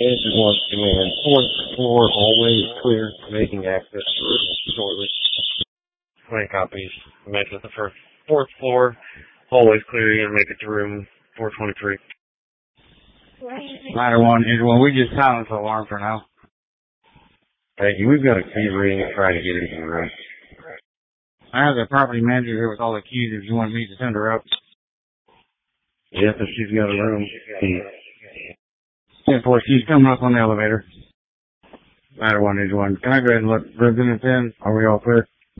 Agent wants command. Fourth floor always clear, making access shortly. 20 copies. Match with the fourth floor. Always clear. You're gonna make it to room 423. Ladder 1, Agent 1. We just silenced the alarm for now. Thank you. We've got a key ring. Try to get it in the room. I have the property manager here with all the keys if you want me to send her up. Yes, if she's got a room. Yeah, boy, she's coming up on the elevator. Ladder 1, Agent 1. Can I go ahead and let residents in? Are we all clear?